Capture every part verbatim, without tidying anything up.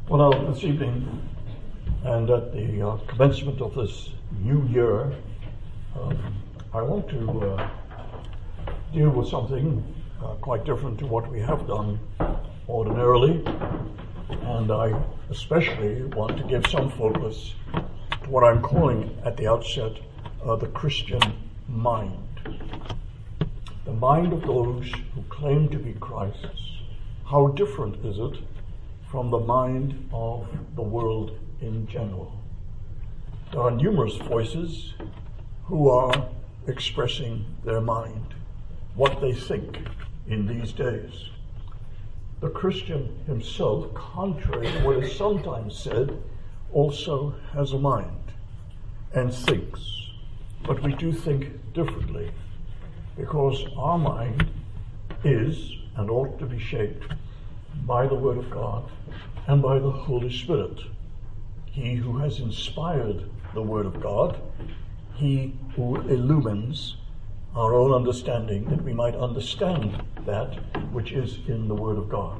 Well, now, this evening, and at the uh, commencement of this new year, um, I want to uh, deal with something uh, quite different to what we have done ordinarily, and I especially want to give some focus to what I'm calling at the outset uh, the Christian mind. The mind of those who claim to be Christ's. How different is it from the mind of the world in general? There are numerous voices who are expressing their mind, what they think in these days. The Christian himself, contrary to what is sometimes said, also has a mind and thinks. But we do think differently, because our mind is and ought to be shaped by the Word of God and by the Holy Spirit. He who has inspired the Word of God, he who illumines our own understanding, that we might understand that which is in the Word of God.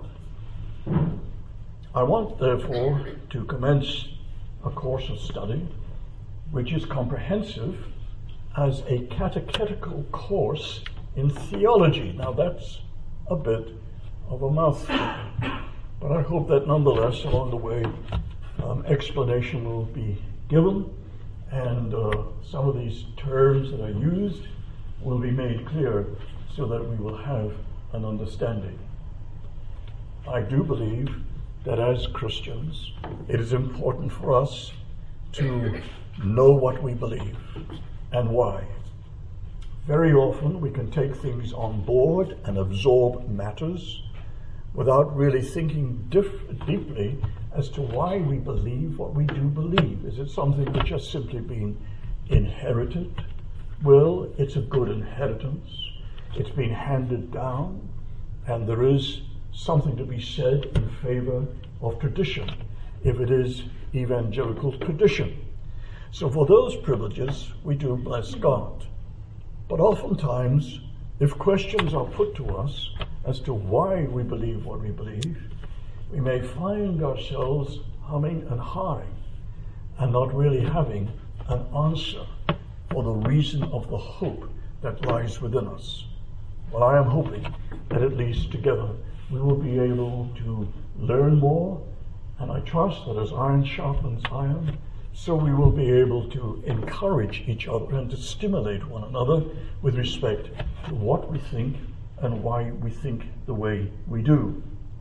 I want, therefore, to commence a course of study which is comprehensive as a catechetical course in theology. Now that's a bit of a mouthful, but I hope that nonetheless along the way um, explanation will be given, and uh, some of these terms that are used will be made clear so that we will have an understanding. I do believe that as Christians it is important for us to know what we believe and why. Very often we can take things on board and absorb matters without really thinking diff- deeply as to why we believe what we do believe. Is it something which has simply been inherited? Well, it's a good inheritance. It's been handed down, and there is something to be said in favor of tradition, if it is evangelical tradition. So for those privileges, we do bless God. But oftentimes, if questions are put to us as to why we believe what we believe, we may find ourselves humming and hawing and not really having an answer for the reason of the hope that lies within us. Well, I am hoping that at least together we will be able to learn more, and I trust that as iron sharpens iron, so we will be able to encourage each other and to stimulate one another with respect to what we think and why we think the way we do.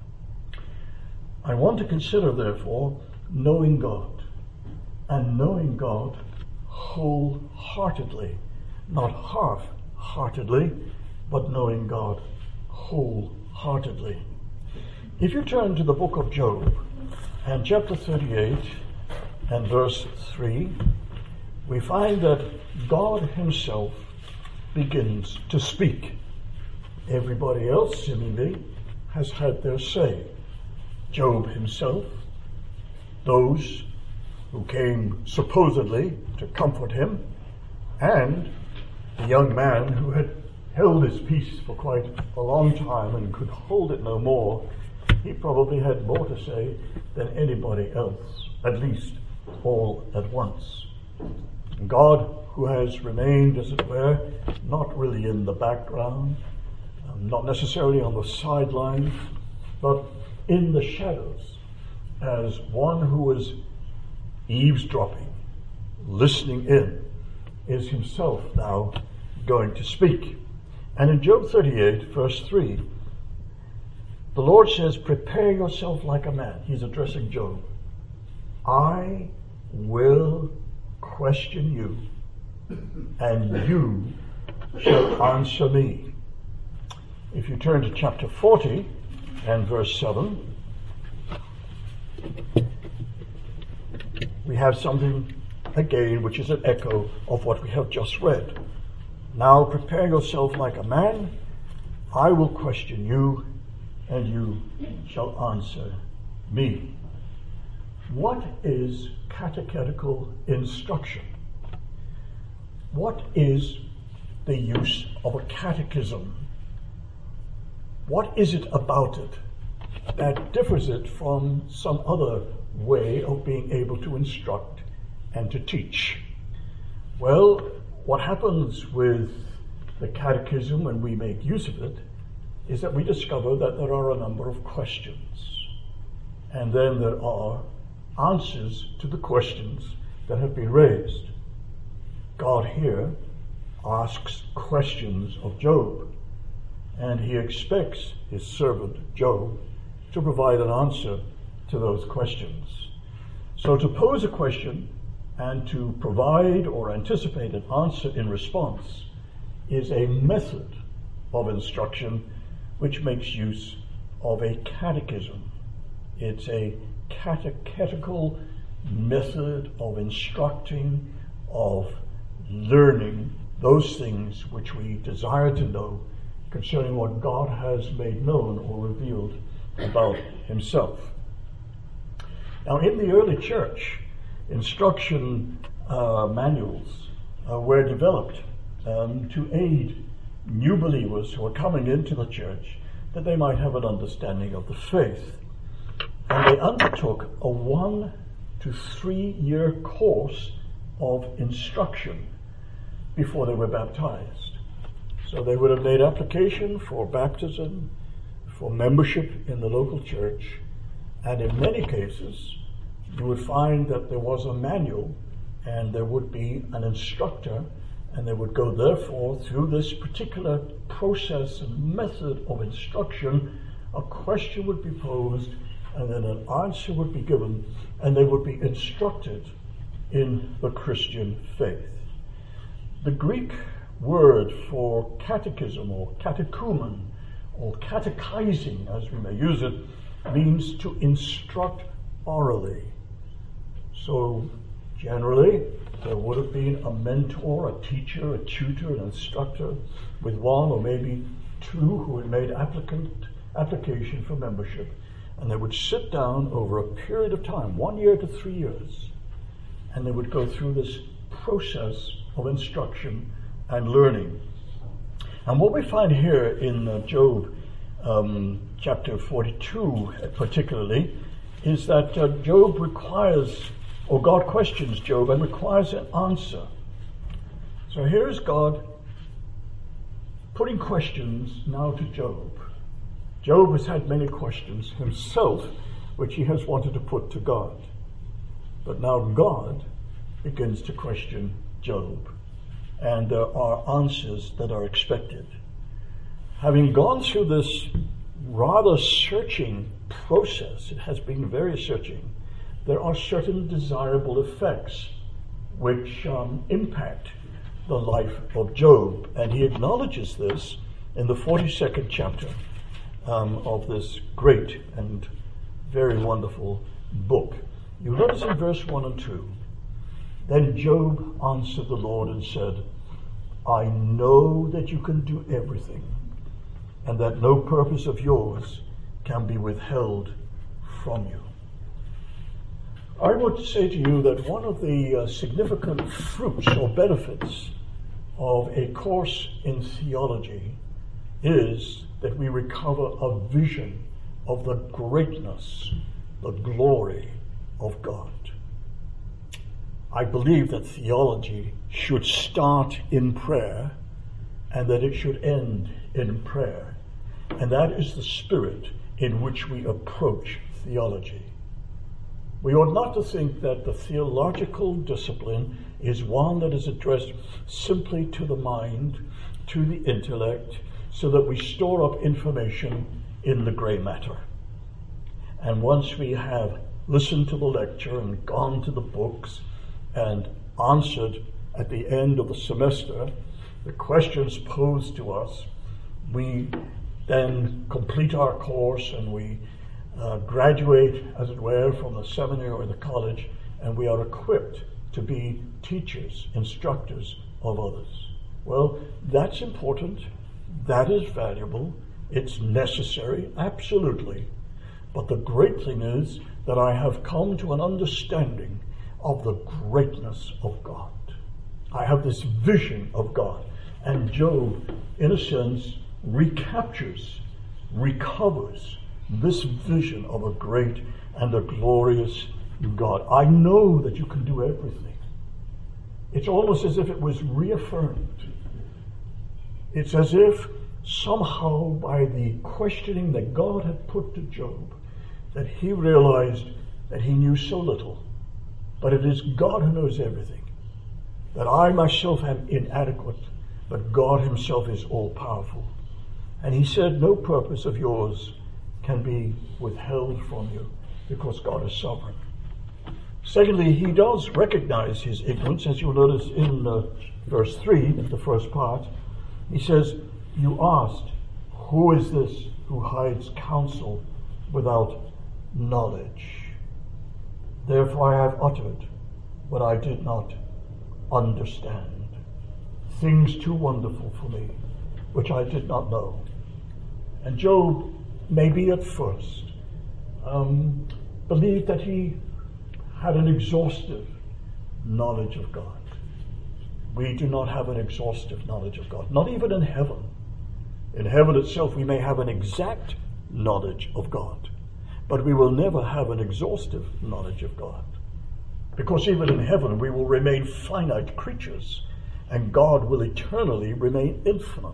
I want to consider, therefore, knowing God, and knowing God wholeheartedly, not half-heartedly, but knowing God wholeheartedly. If you turn to the book of Job and chapter thirty-eight and verse three, we find that God himself begins to speak. Everybody else seemingly has had their say. Job himself, those who came supposedly to comfort him, and the young man who had held his peace for quite a long time and could hold it no more. He probably had more to say than anybody else, at least all at once. God, who has remained, as it were, not really in the background, um, not necessarily on the sidelines, but in the shadows, as one who is eavesdropping, listening in, is himself now going to speak. And in Job thirty-eight, verse three, the Lord says, prepare yourself like a man. He's addressing Job. I will question you, and you shall answer me. If you turn to chapter forty and verse seven, we have something again which is an echo of what we have just read. Now prepare yourself like a man, I will question you, and you shall answer me. What is catechetical instruction? What is the use of a catechism? What is it about it that differs it from some other way of being able to instruct and to teach? Well, what happens with the catechism when we make use of it is that we discover that there are a number of questions, and then there are answers to the questions that have been raised. God here asks questions of Job, and he expects his servant Job to provide an answer to those questions. So to pose a question and to provide or anticipate an answer in response is a method of instruction which makes use of a catechism. It's a catechetical method of instructing, of learning those things which we desire to know concerning what God has made known or revealed about himself. Now, in the early church, instruction uh, manuals uh, were developed um, to aid new believers who are coming into the church, that they might have an understanding of the faith. And they undertook a one to three year course of instruction before they were baptized. So they would have made application for baptism, for membership in the local church, and in many cases you would find that there was a manual and there would be an instructor, and they would go therefore through this particular process and method of instruction. A question would be posed, and then an answer would be given, and they would be instructed in the Christian faith. The Greek word for catechism or catechumen or catechizing, as we may use it, means to instruct orally. So generally there would have been a mentor, a teacher, a tutor, an instructor with one or maybe two who had made applicant application for membership, and they would sit down over a period of time, one year to three years, and they would go through this process of instruction and learning. And what we find here in uh, Job um, chapter forty-two particularly is that uh, Job requires, or God questions Job and requires an answer. So here's God putting questions now to Job. Job has had many questions himself which he has wanted to put to God. But now God begins to question Job, and there are answers that are expected. Having gone through this rather searching process, it has been very searching, there are certain desirable effects which um, impact the life of Job, and he acknowledges this in the forty-second chapter um, of this great and very wonderful book. You notice in verse one and two, then Job answered the Lord and said, I know that you can do everything, and that no purpose of yours can be withheld from you. I would say to you that one of the uh, significant fruits or benefits of a course in theology is that we recover a vision of the greatness, the glory of God. I believe that theology should start in prayer and that it should end in prayer. And that is the spirit in which we approach theology. We ought not to think that the theological discipline is one that is addressed simply to the mind, to the intellect, so that we store up information in the grey matter. And once we have listened to the lecture and gone to the books and answered at the end of the semester the questions posed to us, we then complete our course and we uh, graduate, as it were, from the seminary or the college, and we are equipped to be teachers, instructors of others. Well, that's important, that is valuable, it's necessary, absolutely. But the great thing is that I have come to an understanding of the greatness of God. I have this vision of God. And Job, in a sense, recaptures, recovers this vision of a great and a glorious God. I know that you can do everything. It's almost as if it was reaffirmed. It's as if somehow by the questioning that God had put to Job, that he realized that he knew so little. But it is God who knows everything. That I myself am inadequate, but God himself is all-powerful. And he said, no purpose of yours can be withheld from you, because God is sovereign. Secondly, he does recognize his ignorance, as you'll notice in uh, verse three, the first part. He says, you asked, who is this who hides counsel without knowledge? Therefore I have uttered what I did not understand, things too wonderful for me, which I did not know. And Job, maybe at first, um, believed that he had an exhaustive knowledge of God. We do not have an exhaustive knowledge of God, not even in heaven. In heaven itself, we may have an exact knowledge of God, but we will never have an exhaustive knowledge of God. Because even in heaven, we will remain finite creatures, and God will eternally remain infinite.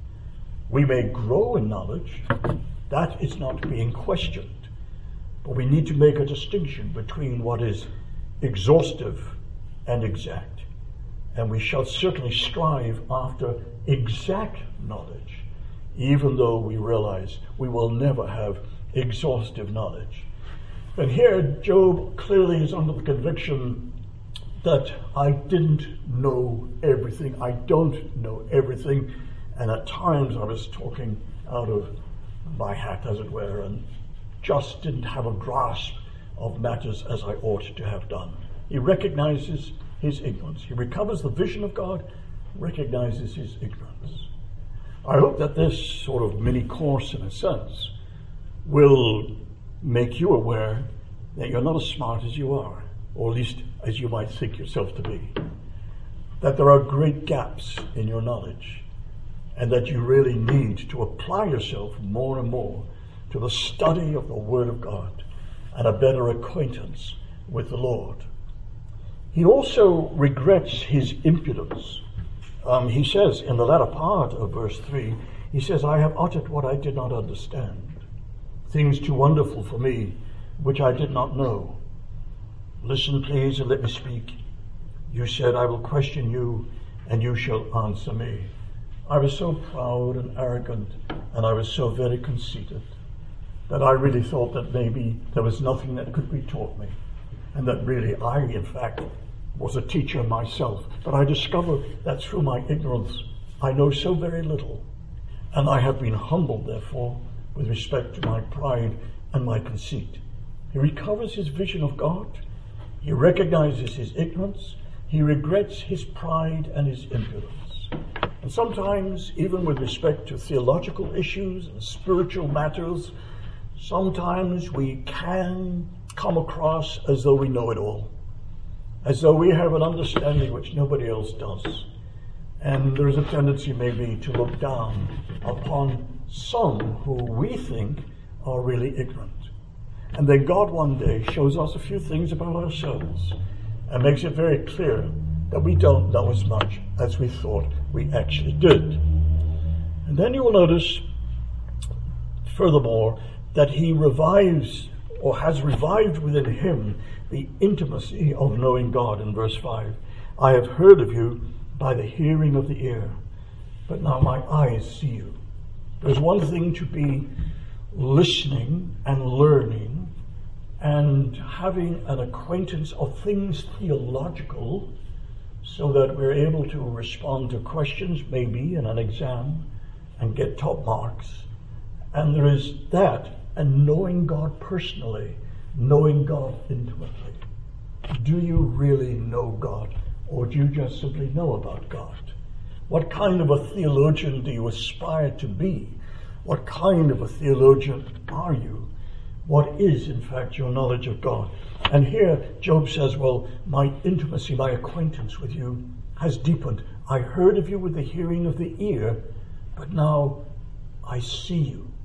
We may grow in knowledge, that is not being questioned. But we need to make a distinction between what is exhaustive and exact. And we shall certainly strive after exact knowledge, even though we realize we will never have exhaustive knowledge. And here, Job clearly is under the conviction that I didn't know everything. I don't know everything. And at times I was talking out of my hat, as it were, and just didn't have a grasp of matters as I ought to have done. He recognizes his ignorance. He recovers the vision of God, recognizes his ignorance. I hope that this sort of mini course, in a sense, will make you aware that you're not as smart as you are, or at least as you might think yourself to be. That there are great gaps in your knowledge, and that you really need to apply yourself more and more to the study of the Word of God and a better acquaintance with the Lord. He also regrets his impudence. Um, he says in the latter part of verse three, he says, I have uttered what I did not understand, things too wonderful for me, which I did not know. Listen, please, and let me speak. You said, I will question you, and you shall answer me. I was so proud and arrogant, and I was so very conceited, that I really thought that maybe there was nothing that could be taught me, and that really I, in fact, was a teacher myself. But I discovered that through my ignorance, I know so very little, and I have been humbled, therefore, with respect to my pride and my conceit. He recovers his vision of God. He recognizes his ignorance. He regrets his pride and his impudence. And sometimes, even with respect to theological issues and spiritual matters, sometimes we can come across as though we know it all, as though we have an understanding which nobody else does. And there is a tendency maybe to look down upon some who we think are really ignorant. And then God one day shows us a few things about ourselves and makes it very clear that we don't know as much as we thought we actually did. And then you will notice, furthermore, that he revives or has revived within him the intimacy of knowing God in verse five. I have heard of you by the hearing of the ear, but now my eyes see you. There's one thing to be listening and learning and having an acquaintance of things theological so that we're able to respond to questions maybe in an exam and get top marks. And there is that, and knowing God personally, knowing God intimately. Do you really know God, or do you just simply know about God? What kind of a theologian do you aspire to be? What kind of a theologian are you? What is, in fact, your knowledge of God? And here, Job says, well, my intimacy, my acquaintance with you has deepened. I heard of you with the hearing of the ear, but now I see you.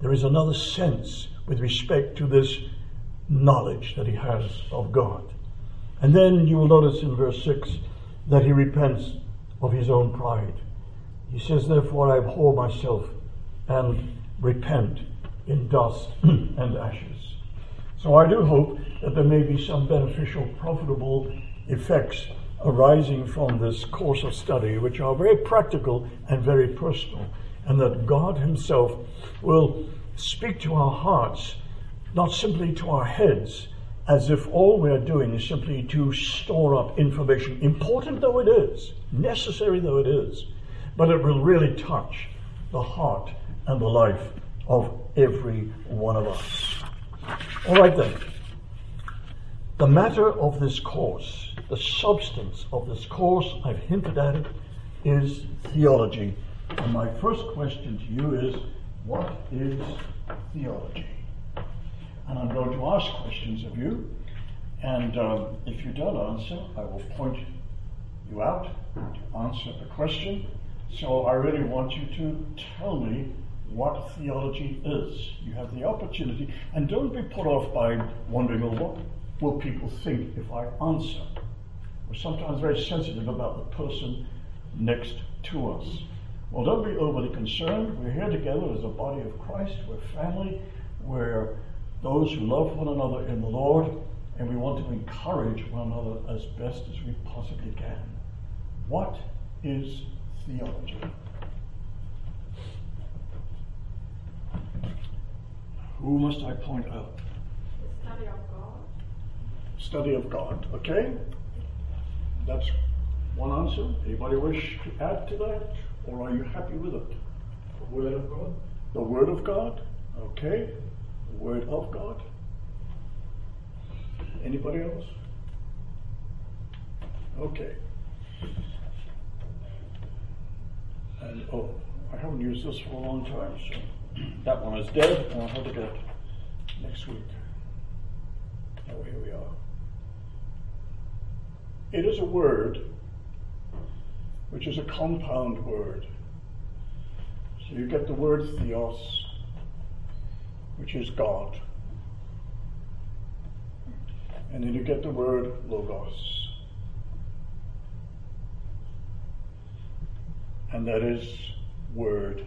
there is another sense with respect to this knowledge that he has of God. And then you will notice in verse six that he repents of his own pride. He says, therefore I abhor myself and repent in dust and ashes. So I do hope that there may be some beneficial, profitable effects arising from this course of study, which are very practical and very personal, and that God himself will speak to our hearts, not simply to our heads, as if all we are doing is simply to store up information, important though it is, necessary though it is, but it will really touch the heart and the life of every one of us. All right then. The matter of this course, the substance of this course, I've hinted at it, is theology. And my first question to you is, what is theology? And I'm going to ask questions of you, and um, if you don't answer, I will point you out to answer the question. So I really want you to tell me what theology is. You have the opportunity, and don't be put off by wondering, well, what will people think if I answer? We're sometimes very sensitive about the person next to us. Well, don't be overly concerned. We're here together as a body of Christ. We're family. We're those who love one another in the Lord, and we want to encourage one another as best as we possibly can. What is theology? Who must I point out? The study of God. Study of God, okay? That's one answer. Anybody wish to add to that? Or are you happy with it? The Word of God. The Word of God, okay? The Word of God. Anybody else? Okay. And oh, I haven't used this for a long time, so that one is dead, and I'll have to get it next week. Oh, here we are. It is a word which is a compound word. So you get the word theos, which is God. And then you get the word logos. And that is word.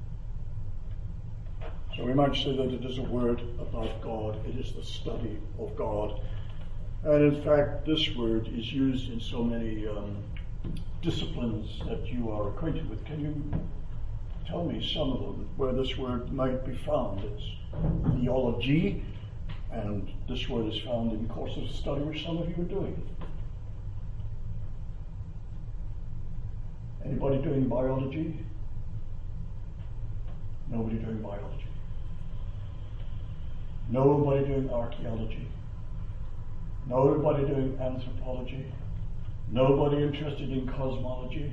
So we might say that it is a word about God. It is the study of God. And in fact, this word is used in so many um, disciplines that you are acquainted with. Can you tell me some of them where this word might be found? It's theology, and this word is found in courses of study which some of you are doing. Anybody doing biology? Nobody doing biology. Nobody doing archaeology. Nobody doing anthropology. Nobody interested in cosmology.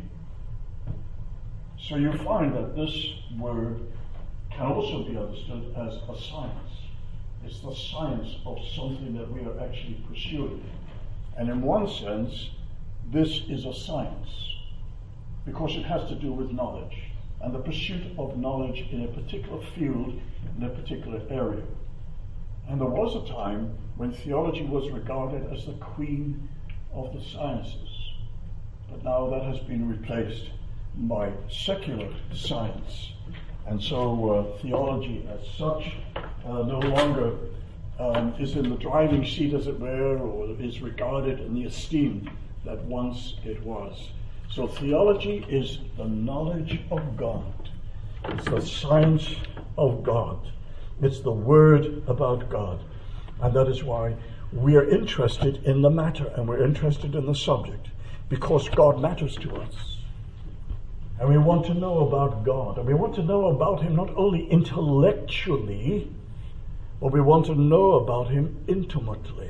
So you find that this word can also be understood as a science. It's the science of something that we are actually pursuing. And in one sense, this is a science because it has to do with knowledge and the pursuit of knowledge in a particular field, in a particular area. And there was a time when theology was regarded as the queen of the sciences. But now that has been replaced by secular science. And so uh, theology as such uh, no longer um, is in the driving seat, as it were, or is regarded in the esteem that once it was. So theology is the knowledge of God. It's the science of God. It's the word about God. And that is why we are interested in the matter and we're interested in the subject, because God matters to us. And we want to know about God. And we want to know about him not only intellectually, but we want to know about him intimately.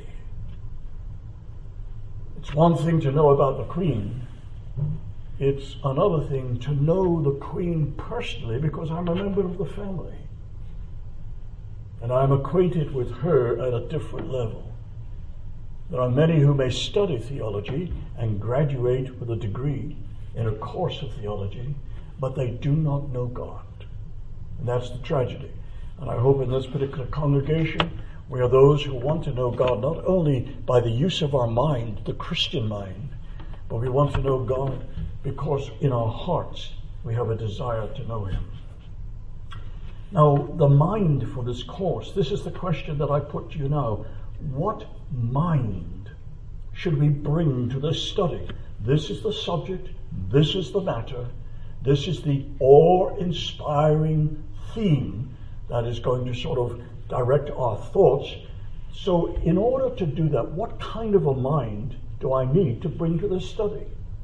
It's one thing to know about the Queen. It's another thing to know the Queen personally, because I'm a member of the family. And I'm acquainted with her at a different level. There are many who may study theology and graduate with a degree in a course of theology, but they do not know God. And that's the tragedy. And I hope in this particular congregation, we are those who want to know God not only by the use of our mind, the Christian mind, but we want to know God because in our hearts we have a desire to know Him. Now, the mind for this course, this is the question that I put to you now. What mind should we bring to this study? This is the subject, this is the matter, this is the awe-inspiring theme that is going to sort of direct our thoughts. So in order to do that, what kind of a mind do I need to bring to this study?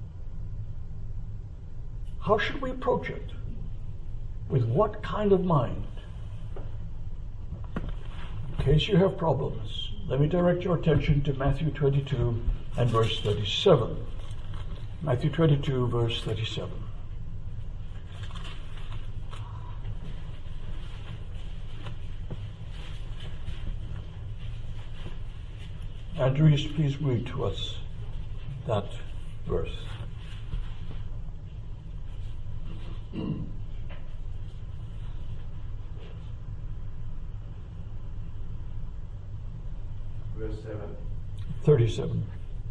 How should we approach it? With what kind of mind? In case you have problems, let me direct your attention to Matthew twenty-two and verse thirty-seven. Matthew twenty-two, verse thirty-seven. Andrew, please read to us that verse. Verse seven. thirty-seven.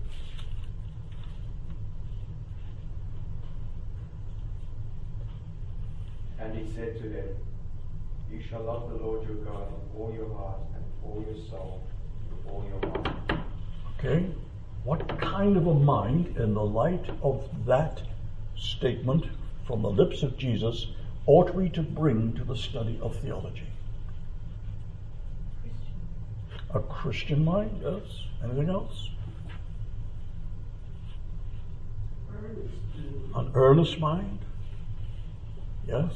And he said to them, You shall love the Lord your God with all your heart and with all your soul, with all your mind. Okay, what kind of a mind, in the light of that statement from the lips of Jesus, ought we to bring to the study of theology? A Christian mind, yes. Anything else? An earnest mind, yes.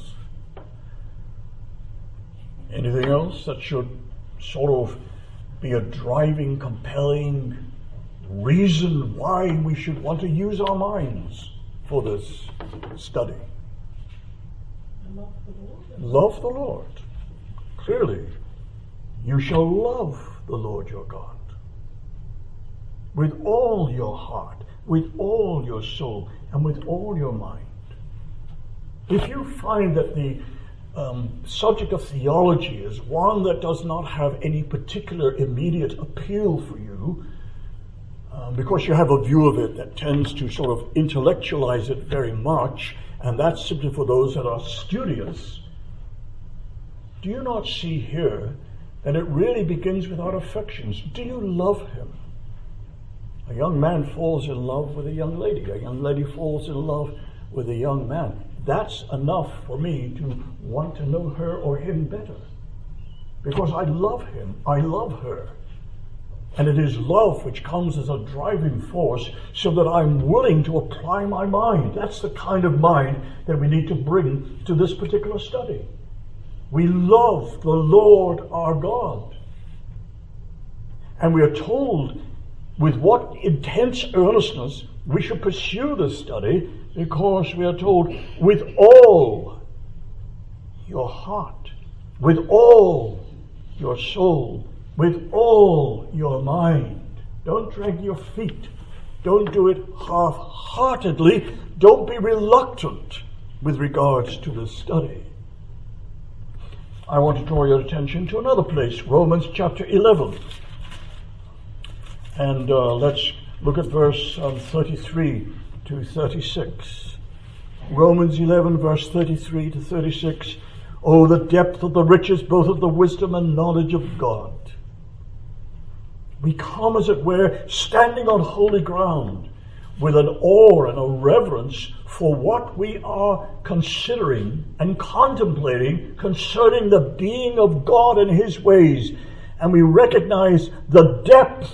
Anything else that should sort of be a driving, compelling reason why we should want to use our minds for this study? Love the Lord. Love the Lord. Clearly, you shall love the Lord your God with all your heart, with all your soul, and with all your mind. If you find that the um, subject of theology is one that does not have any particular immediate appeal for you, um, because you have a view of it that tends to sort of intellectualize it very much, and that's simply for those that are studious, do you not see here that it really begins with our affections? Do you love Him? A young man falls in love with a young lady. A young lady falls in love with a young man. That's enough for me to want to know her or him better. Because I love him, I love her. And it is love which comes as a driving force so that I'm willing to apply my mind. That's the kind of mind that we need to bring to this particular study. We love the Lord our God. And we are told with what intense earnestness we should pursue this study, because we are told with all your heart, with all your soul, with all your mind. Don't drag your feet. Don't do it half-heartedly. Don't be reluctant with regards to this study. I want to draw your attention to another place, Romans chapter eleven. And uh, let's look at verse um, thirty-three to thirty-six. Romans eleven, verse thirty-three to thirty-six. Oh, the depth of the riches, both of the wisdom and knowledge of God. We come, as it were, standing on holy ground with an awe and a reverence for what we are considering and contemplating concerning the being of God and His ways. And we recognize the depth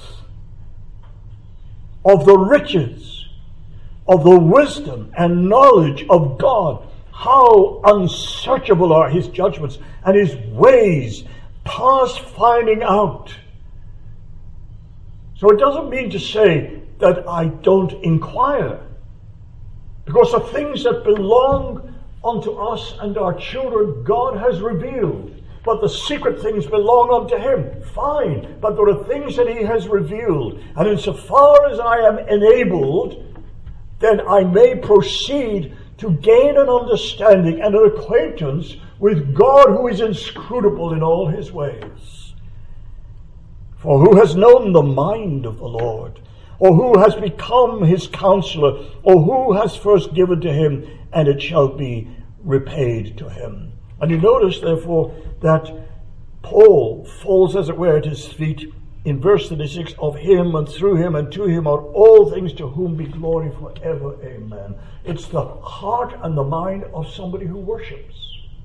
of the riches, of the wisdom and knowledge of God. How unsearchable are His judgments and His ways past finding out. So it doesn't mean to say that I don't inquire, because the things that belong unto us and our children God has revealed. But the secret things belong unto Him. Fine. But there are things that He has revealed. And insofar as I am enabled, then I may proceed to gain an understanding and an acquaintance with God who is inscrutable in all his ways. For who has known the mind of the Lord? Or who has become his counselor? Or who has first given to him, and it shall be repaid to him? And you notice, therefore, that Paul falls, as it were, at his feet in verse thirty-six, of him and through him and to him are all things, to whom be glory forever. Amen. It's the heart and the mind of somebody who worships.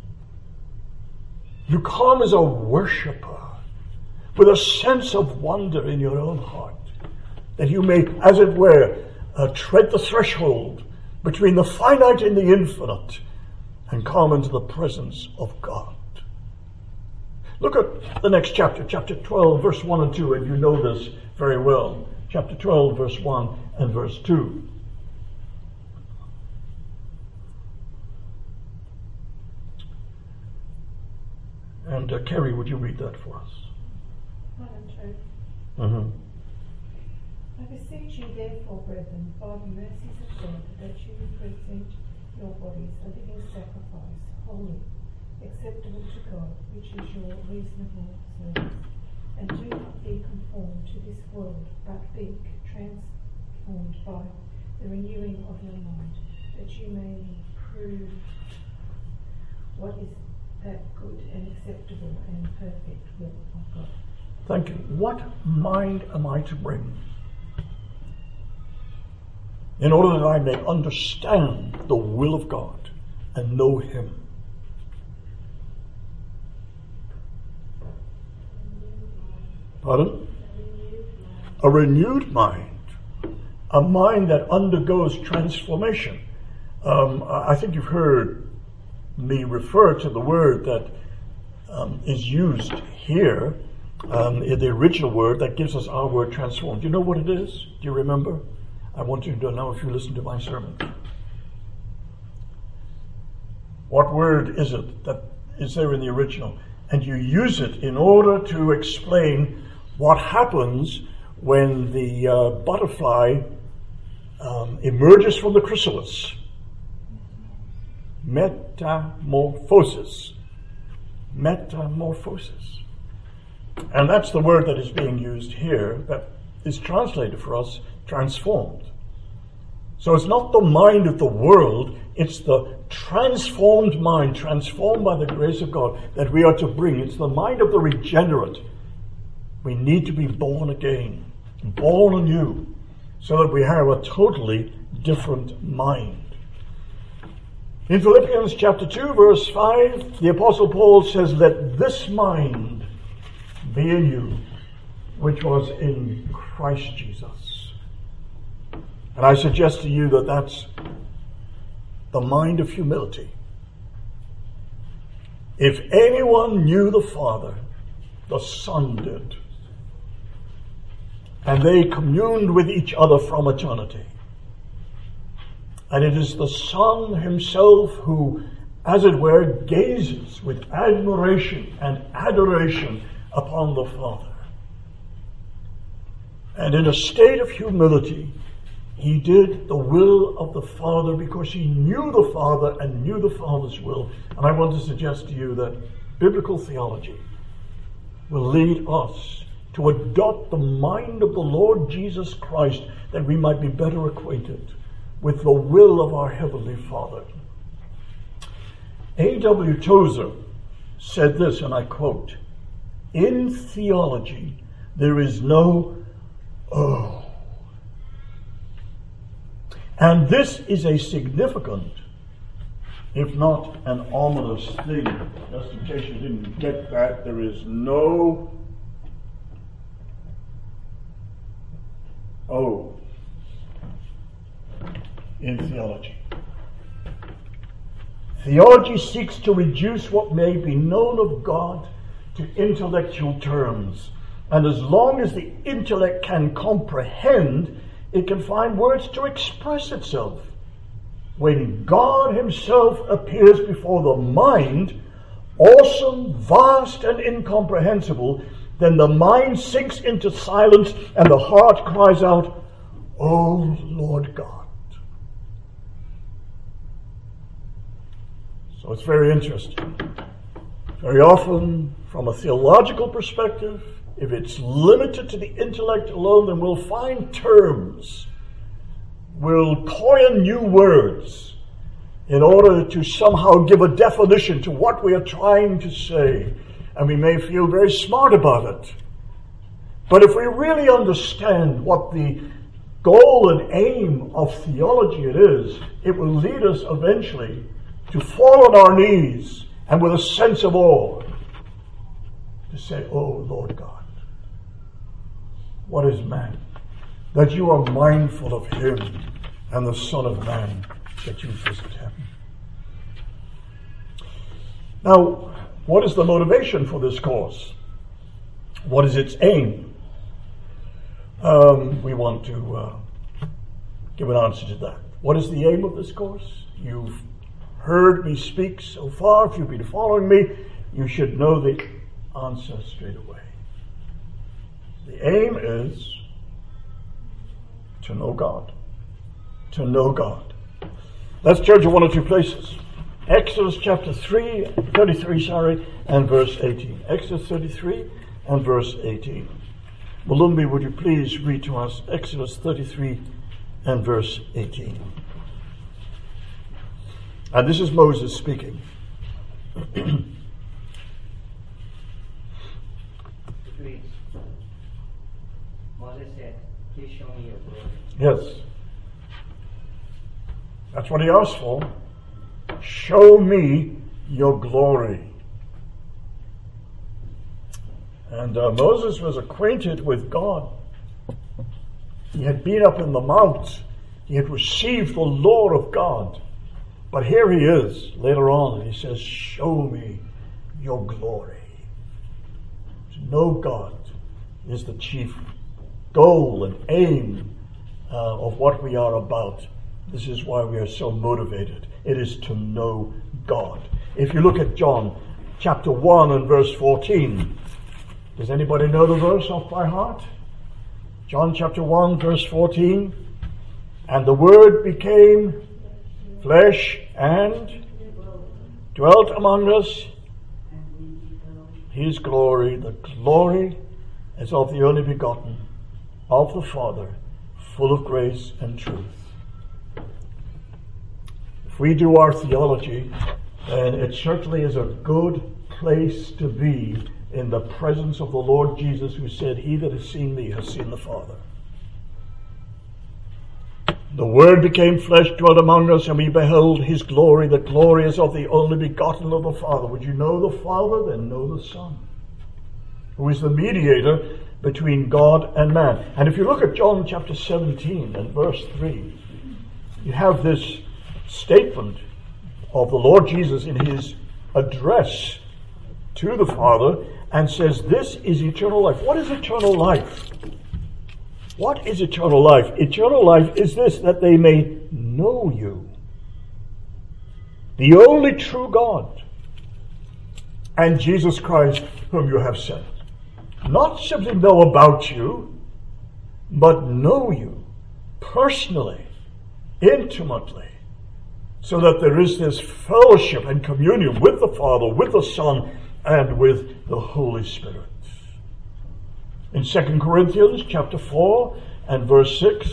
You come as a worshiper with a sense of wonder in your own heart, that you may, as it were, uh, tread the threshold between the finite and the infinite and come into the presence of God. Look at the next chapter, chapter twelve, verse one and two, and you know this very well. Chapter twelve, verse one and verse two. And uh, Kerry, would you read that for us? One and two. Mm-hmm. I beseech you therefore, brethren, by the mercies of God, that you present your bodies a living sacrifice, holy, acceptable to God, which is your reasonable service. And do not be conformed to this world, but be transformed by the renewing of your mind, that you may prove what is that good and acceptable and perfect will of God. Thank you. What mind am I to bring in order that I may understand the will of God and know him? Pardon? A renewed mind. A mind that undergoes transformation. Um, I think you've heard me refer to the word that um, is used here, um, in the original word that gives us our word transformed. Do you know what it is? Do you remember? I want you to know if you listen to my sermon. What word is it that is there in the original? And you use it in order to explain what happens when the uh, butterfly um, emerges from the chrysalis. Metamorphosis. Metamorphosis. And that's the word that is being used here, that is translated for us, transformed. So it's not the mind of the world, it's the transformed mind, transformed by the grace of God, that we are to bring. It's the mind of the regenerate. We need to be born again, born anew, so that we have a totally different mind. In Philippians chapter two, verse five, the Apostle Paul says, let this mind be in you, which was in Christ Jesus. And I suggest to you that that's the mind of humility. If anyone knew the Father, the Son did. And they communed with each other from eternity. And it is the Son himself who, as it were, gazes with admiration and adoration upon the Father. And in a state of humility, he did the will of the Father because he knew the Father and knew the Father's will. And I want to suggest to you that biblical theology will lead us to adopt the mind of the Lord Jesus Christ, that we might be better acquainted with the will of our Heavenly Father. A W Tozer said this, and I quote, in theology there is no oh. And this is a significant, if not an ominous thing. Just in case you didn't get that, there is no oh in theology. Theology seeks to reduce what may be known of God to intellectual terms. And as long as the intellect can comprehend, it can find words to express itself. When God himself appears before the mind, awesome, vast, and incomprehensible, then the mind sinks into silence and the heart cries out, "O Lord God." So it's very interesting. Very often, from a theological perspective, if it's limited to the intellect alone, then we'll find terms. We'll coin new words in order to somehow give a definition to what we are trying to say. And we may feel very smart about it. But if we really understand what the goal and aim of theology it is, it will lead us eventually to fall on our knees and with a sense of awe to say, "Oh Lord God, what is man that you are mindful of him, and the Son of Man that you visit him?" Now, what is the motivation for this course? What is its aim? Um, we want to uh, give an answer to that. What is the aim of this course? You've heard me speak so far. If you've been following me, you should know the answer straight away. The aim is to know God. To know God. Let's turn to one or two places. Exodus chapter three, thirty-three, sorry, and verse eighteen. Exodus thirty-three and verse eighteen. Malumbi, would you please read to us Exodus thirty-three and verse eighteen. And this is Moses speaking. It reads, Moses said, "Please show me your glory." Yes. That's what he asked for. Show me your glory. And uh, Moses was acquainted with God. He had been up in the mount. He had received the law of God. But here he is, later on, and he says, "Show me your glory." To know God is the chief goal and aim uh, of what we are about. This is why we are so motivated. It is to know God. If you look at John chapter one and verse fourteen, does anybody know the verse off by heart? John chapter one verse fourteen, "And the Word became flesh and dwelt among us. His glory, the glory as of the only begotten of the Father, full of grace and truth." If we do our theology, then it certainly is a good place to be in the presence of the Lord Jesus, who said, "He that has seen me has seen the Father." The Word became flesh, dwelt among us, and we beheld his glory. The glory is of the only begotten of the Father. Would you know the Father? Then know the Son, who is the mediator between God and man. And if you look at John chapter seventeen and verse three, you have this statement of the Lord Jesus in his address to the Father, and says, "This is eternal life." What is eternal life? What is eternal life? Eternal life is this, that they may know you, the only true God, and Jesus Christ, whom you have sent. Not simply know about you, but know you personally, intimately, so that there is this fellowship and communion with the Father, with the Son, and with the Holy Spirit. In Second Corinthians chapter four and verse six,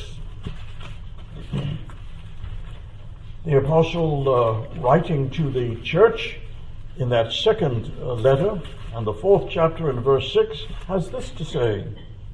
the apostle uh, writing to the church in that second uh, letter and the fourth chapter in verse six has this to say: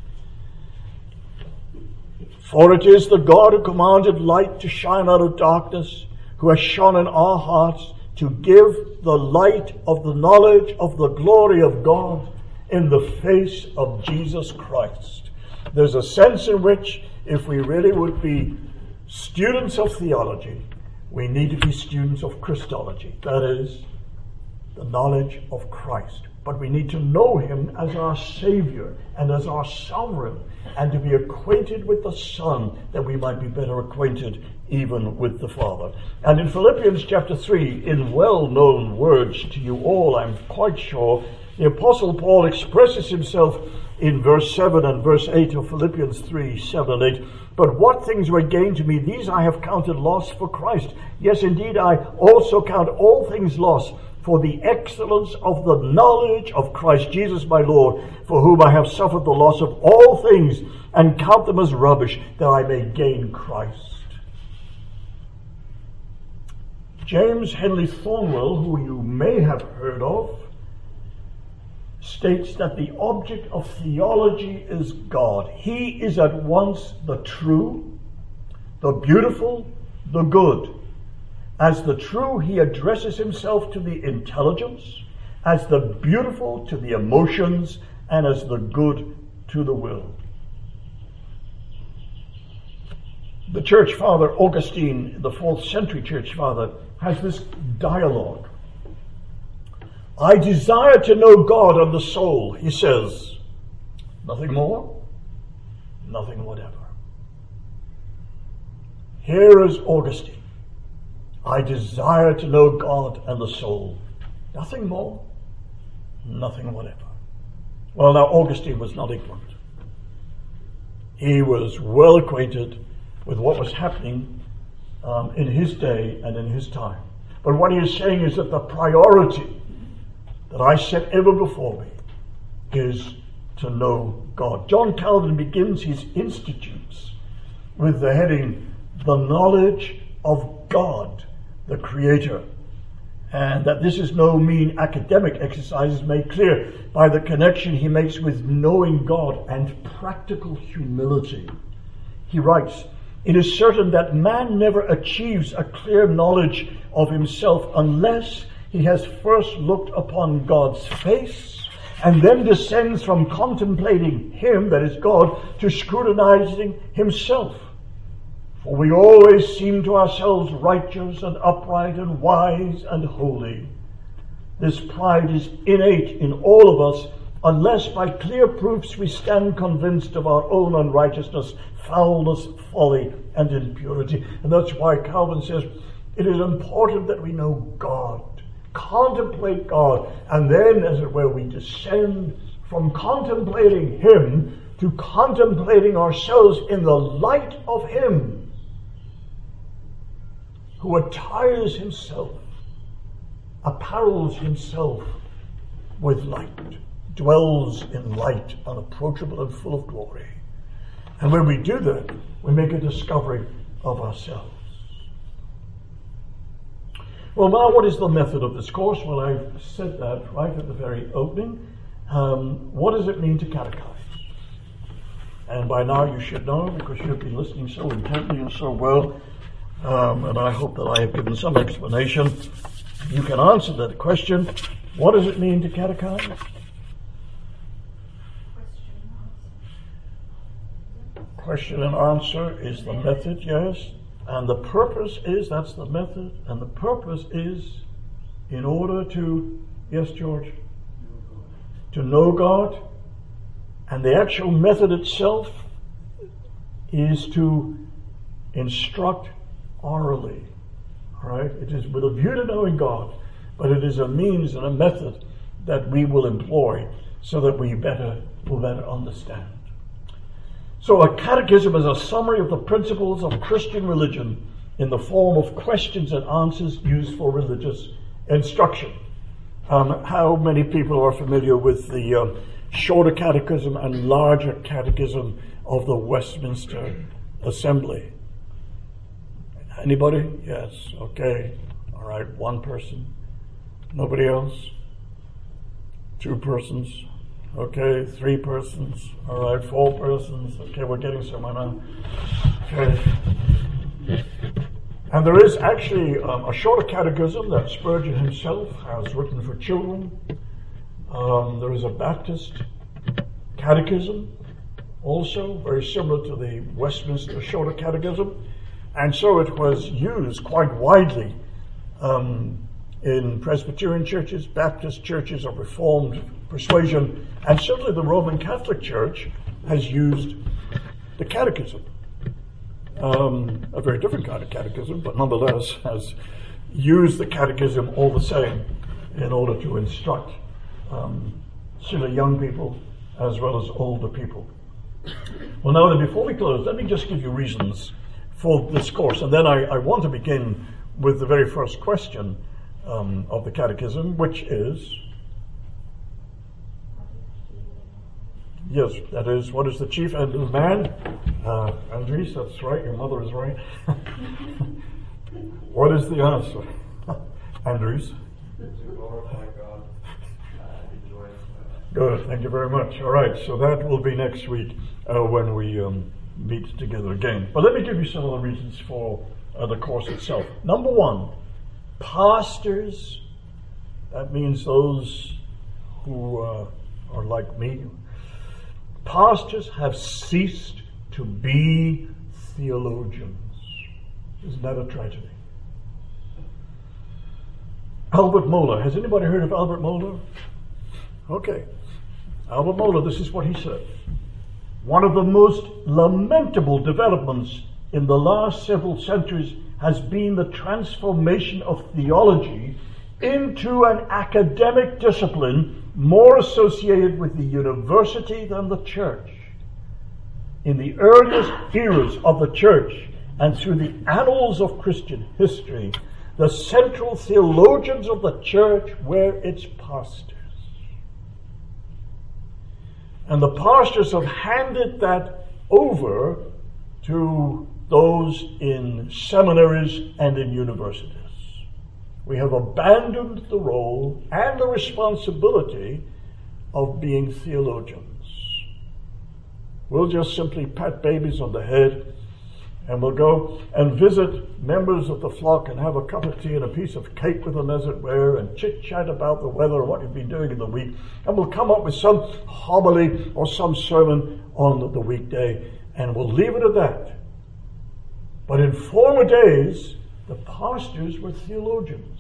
"For it is the God who commanded light to shine out of darkness, who has shone in our hearts to give the light of the knowledge of the glory of God in the face of Jesus Christ." There's a sense in which, if we really would be students of theology, we need to be students of Christology. That is, the knowledge of Christ. But we need to know him as our Savior and as our Sovereign, and to be acquainted with the Son, that we might be better acquainted even with the Father. And in Philippians chapter three, in well-known words to you all, I'm quite sure, the Apostle Paul expresses himself in verse seven and verse eight of Philippians three, seven and eight. But what things were gained to me, these I have counted loss for Christ. Yes, indeed, I also count all things loss for the excellence of the knowledge of Christ Jesus my Lord, for whom I have suffered the loss of all things, and count them as rubbish, that I may gain Christ. James Henley Thornwell, who you may have heard of, states that the object of theology is God. He is at once the true, the beautiful, the good. As the true, he addresses himself to the intelligence, as the beautiful to the emotions, and as the good to the will. The church father Augustine, the fourth century church father, has this dialogue. I desire to know God and the soul, he says. Nothing more, nothing whatever. Here is Augustine. I desire to know God and the soul. Nothing more, nothing whatever. Well, now, Augustine was not ignorant. He was well acquainted with what was happening um, in his day and in his time. But what he is saying is that the priority that I set ever before me is to know God. John Calvin begins his Institutes with the heading, The Knowledge of God, the Creator. And that this is no mean academic exercise is made clear by the connection he makes with knowing God and practical humility. He writes, it is certain that man never achieves a clear knowledge of himself unless he has first looked upon God's face and then descends from contemplating him, that is God, to scrutinizing himself. For we always seem to ourselves righteous and upright and wise and holy. This pride is innate in all of us, unless by clear proofs we stand convinced of our own unrighteousness, foulness, folly, and impurity. And that's why Calvin says it is important that we know God, contemplate God, and then, as it were, we descend from contemplating him to contemplating ourselves in the light of him who attires himself, apparels himself with light, dwells in light, unapproachable and full of glory. And when we do that, we make a discovery of ourselves. Well, now what is the method of this course? Well, I've said that right at the very opening. Um, what does it mean to catechize? And by now you should know, because you've been listening so intently and so well, um, and I hope that I have given some explanation. You can answer that question. What does it mean to catechize? Question and answer is the method, yes. And the purpose is, that's the method, and the purpose is in order to, yes, George? To know God. And the actual method itself is to instruct orally. All right? It is with a view to knowing God, but it is a means and a method that we will employ so that we better will better understand. So a catechism is a summary of the principles of Christian religion in the form of questions and answers used for religious instruction. Um, how many people are familiar with the uh, shorter catechism and larger catechism of the Westminster Assembly? Anybody? Yes. Okay. All right. One person. Nobody else? Two persons. Okay. Three persons. All right. Four persons. Okay. We're getting somewhere now. Okay. And there is actually um, a shorter catechism that Spurgeon himself has written for children. Um, there is a Baptist catechism also, very similar to the Westminster Shorter Catechism. And so it was used quite widely um, in Presbyterian churches, Baptist churches of Reformed persuasion, and certainly the Roman Catholic Church has used the catechism. Um, a very different kind of catechism, but nonetheless has used the catechism all the same in order to instruct um, certainly young people as well as older people. Well, now then, before we close, let me just give you reasons for this course, and then I, I want to begin with the very first question um, of the Catechism, which is, yes, that is, what is the chief end of man? Uh, Andres, that's right, your mother is right. What is the answer? Andres? To glorify God and enjoy His presence. Good, thank you very much. All right, so that will be next week uh, when we um, meet together again. But let me give you some of the reasons for uh, the course itself. Number one, pastors, that means those who uh, are like me, pastors have ceased to be theologians. Isn't that a tragedy? Albert Mohler. Has anybody heard of Albert Mohler? Okay. Albert Mohler, this is what he said. One of the most lamentable developments in the last several centuries has been the transformation of theology into an academic discipline more associated with the university than the church. In the earliest eras of the church and through the annals of Christian history, the central theologians of the church were its pastors. And the pastors have handed that over to those in seminaries and in universities. We have abandoned the role and the responsibility of being theologians. We'll just simply pat babies on the head, and we'll go and visit members of the flock and have a cup of tea and a piece of cake with them, as it were, and chit-chat about the weather or what you've been doing in the week. And we'll come up with some homily or some sermon on the weekday, and we'll leave it at that. But in former days, the pastors were theologians.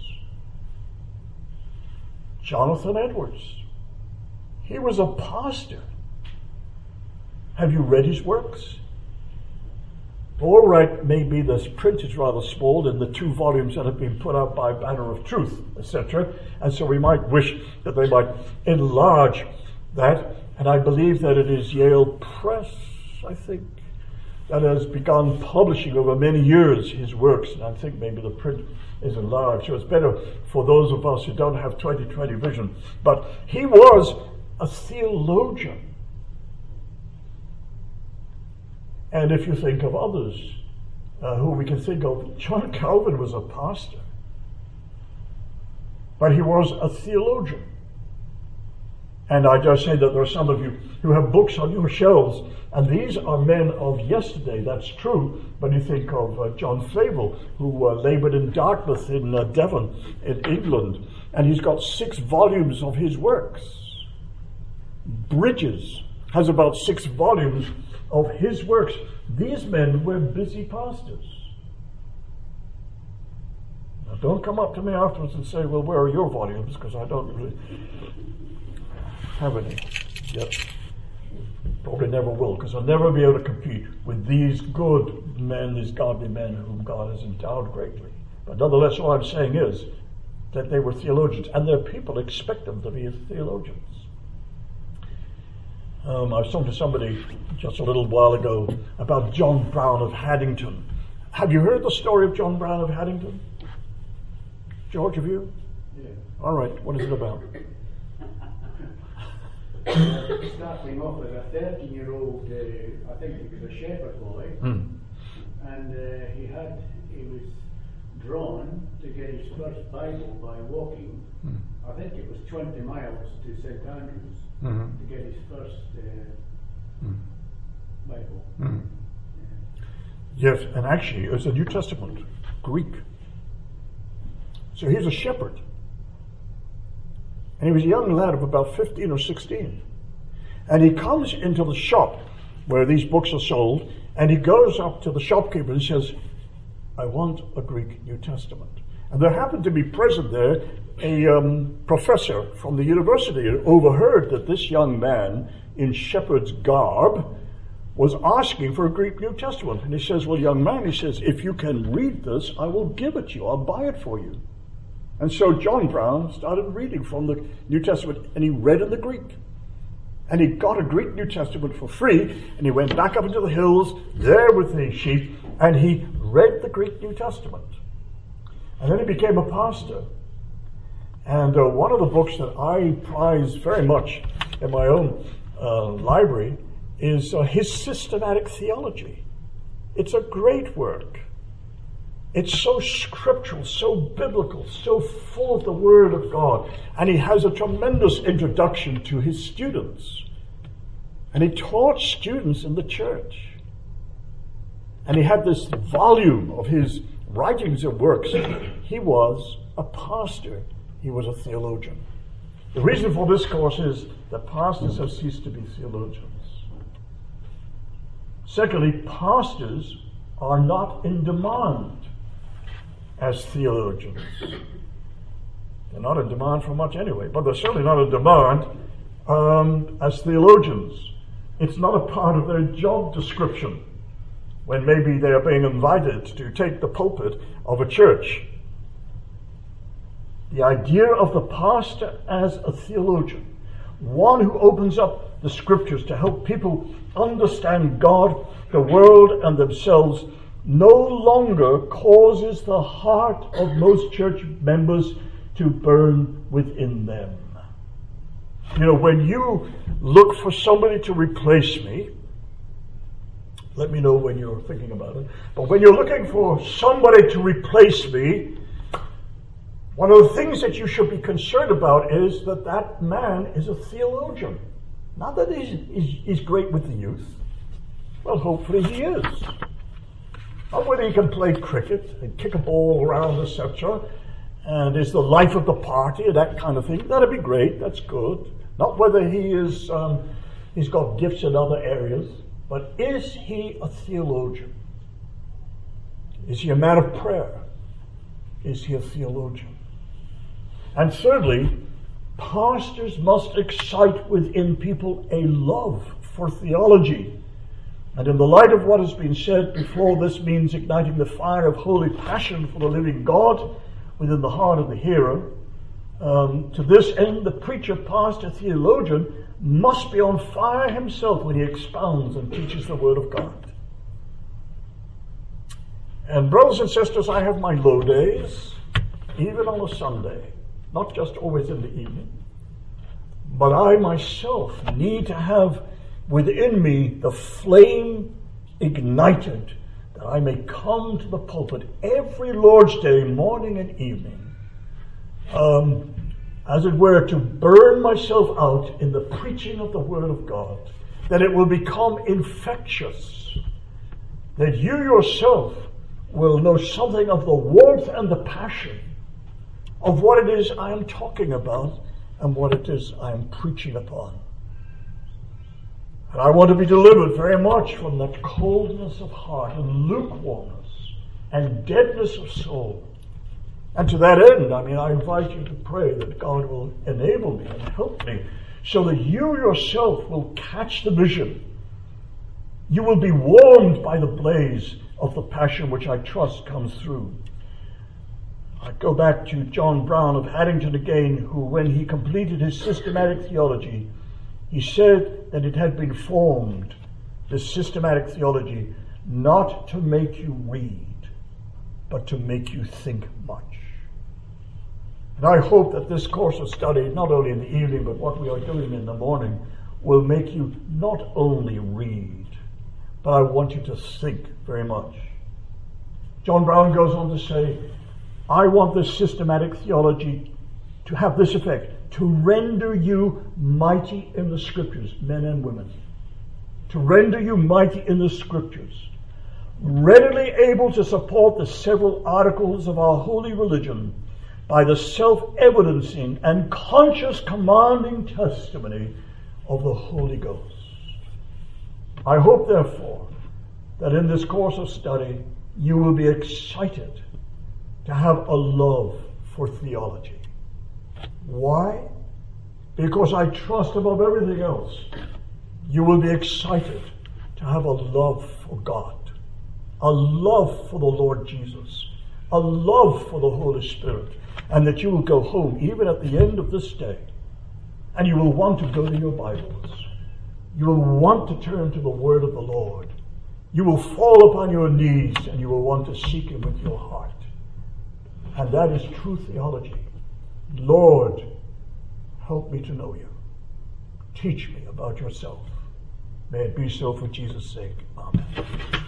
Jonathan Edwards, he was a pastor. Have you read his works? Allright, maybe this print is rather small in the two volumes that have been put out by Banner of Truth, et cetera. And so we might wish that they might enlarge that. And I believe that it is Yale Press, I think, that has begun publishing over many years his works. And I think maybe the print is enlarged. So it's better for those of us who don't have twenty twenty vision. But he was a theologian. And if you think of others uh, who we can think of, John Calvin was a pastor, but he was a theologian. And I dare say that there are some of you who have books on your shelves, and these are men of yesterday, that's true. But you think of uh, John Flavel, who uh, labored in Dartmouth in uh, Devon, in England, and he's got six volumes of his works. Bridges has about six volumes of his works. These men were busy pastors. Now don't come up to me afterwards and say, well, where are your volumes? Because I don't really have any yet. Probably never will, because I'll never be able to compete with these good men, these godly men whom God has endowed greatly. But nonetheless, all I'm saying is that they were theologians, and their people expect them to be theologians. Um, I was talking to somebody just a little while ago about John Brown of Haddington. Have you heard the story of John Brown of Haddington? George, have you? Yeah. All right, what is it about? Starting off with a thirteen-year-old, uh, I think he was a shepherd boy, Mm. and uh, he had he was drawn to get his first Bible by walking. Mm. I think it was twenty miles to Saint Andrews Mm-hmm. to get his first uh, Mm. Bible. Mm. Yeah. Yes, and actually it's a New Testament, Greek. So he's a shepherd. And he was a young lad of about fifteen or sixteen. And he comes into the shop where these books are sold, and he goes up to the shopkeeper and says, I want a Greek New Testament. And there happened to be present there a um, professor from the university who overheard that this young man in shepherd's garb was asking for a Greek New Testament. And he says, well, young man, he says, if you can read this, I will give it you. I'll buy it for you. And so John Brown started reading from the New Testament, and he read in the Greek. And he got a Greek New Testament for free, and he went back up into the hills, there with the sheep, and he read the Greek New Testament. And then he became a pastor. And uh, one of the books that I prize very much in my own uh, library is uh, his Systematic Theology. It's a great work. It's so scriptural, so biblical, so full of the Word of God. And he has a tremendous introduction to his students. And he taught students in the church. And he had this volume of his writings and works. He was a pastor. He was a theologian. The reason for this course is that pastors have ceased to be theologians. Secondly, pastors are not in demand as theologians. They're not in demand for much anyway, but they're certainly not in demand um, as theologians. It's not a part of their job description when maybe they are being invited to take the pulpit of a church. The idea of the pastor as a theologian, one who opens up the scriptures to help people understand God, the world, and themselves, no longer causes the heart of most church members to burn within them. You know, when you look for somebody to replace me, let me know when you're thinking about it, but when you're looking for somebody to replace me, one of the things that you should be concerned about is that that man is a theologian. Not that he's, he's, he's great with the youth. Well, hopefully he is. Not whether he can play cricket and kick a ball around, et cetera, and is the life of the party, that kind of thing. That'd be great. That's good. Not whether he is, um, he's got gifts in other areas, but is he a theologian? Is he a man of prayer? Is he a theologian? And thirdly, pastors must excite within people a love for theology. And in the light of what has been said before, this means igniting the fire of holy passion for the living God within the heart of the hearer. Um, to this end, the preacher, pastor, theologian must be on fire himself when he expounds and teaches the Word of God. And brothers and sisters, I have my low days, even on a Sunday, not just always in the evening. But I myself need to have within me the flame ignited that I may come to the pulpit every Lord's Day, morning and evening, um, as it were, to burn myself out in the preaching of the Word of God, that it will become infectious, that you yourself will know something of the warmth and the passion of what it is I am talking about and what it is I am preaching upon. And I want to be delivered very much from that coldness of heart and lukewarmness and deadness of soul. And to that end, I mean, I invite you to pray that God will enable me and help me so that you yourself will catch the vision. You will be warmed by the blaze of the passion which I trust comes through. I go back to John Brown of Haddington again, who, when he completed his systematic theology, he said that it had been formed, this systematic theology, not to make you read, but to make you think much. And I hope that this course of study, not only in the evening, but what we are doing in the morning, will make you not only read, but I want you to think very much. John Brown goes on to say, I want this systematic theology to have this effect, to render you mighty in the Scriptures, men and women. To render you mighty in the Scriptures, readily able to support the several articles of our holy religion by the self-evidencing and conscious commanding testimony of the Holy Ghost. I hope, therefore, that in this course of study you will be excited to have a love for theology. Why? Because I trust above everything else you will be excited to have a love for God, a love for the Lord Jesus, a love for the Holy Spirit, and that you will go home even at the end of this day and you will want to go to your Bibles You will want to turn to the word of the Lord. You will fall upon your knees and you will want to seek him with your heart. And that is true theology. Lord, help me to know you. Teach me about yourself. May it be so for Jesus' sake. Amen.